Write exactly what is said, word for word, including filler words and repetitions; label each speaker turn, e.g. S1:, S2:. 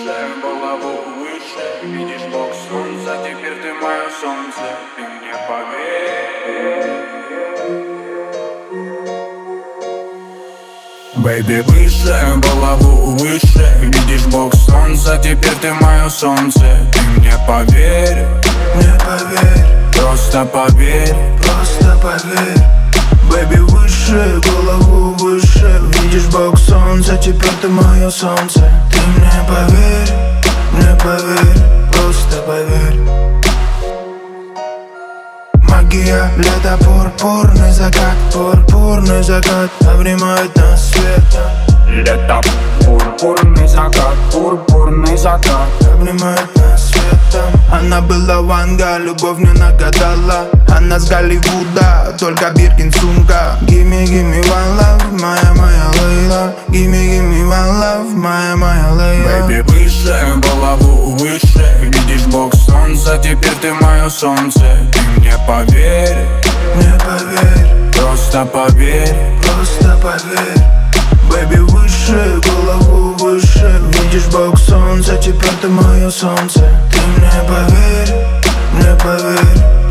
S1: выше, голову выше. Видишь бок солнца, теперь ты мое солнце. Ты мне поверь. Бэйби, выше, голову выше. Видишь бок солнца, теперь ты мое солнце. Ты мне поверь,
S2: мне поверь,
S1: просто поверь,
S2: просто поверь. Бэйби, выше, голову выше. Видишь бок солнца, теперь ты мое солнце. Ты мне поверь, мне поверь, просто поверь. Магия, лето, пурпурный закат, пурпурный закат обнимает нас свет.
S1: Лето, пурпурный закат, пурпурный закат
S2: обнимает нас светом. Она была Ванга, любовь не нагадала. Она с Голливуда, только Биркин сумка. Gimme, gimme one love, моя, моя Лейла. Gimme, gimme one love, моя, моя Лейла.
S1: Бэйби, выше, голову выше. Видишь бок солнца, теперь ты мое солнце. Ты мне поверь,
S2: мне поверь,
S1: просто поверь,
S2: просто поверь. Бэйби, выше, голову выше. Видишь бок солнца, теперь ты мое солнце. Ты мне поверь, мне поверь,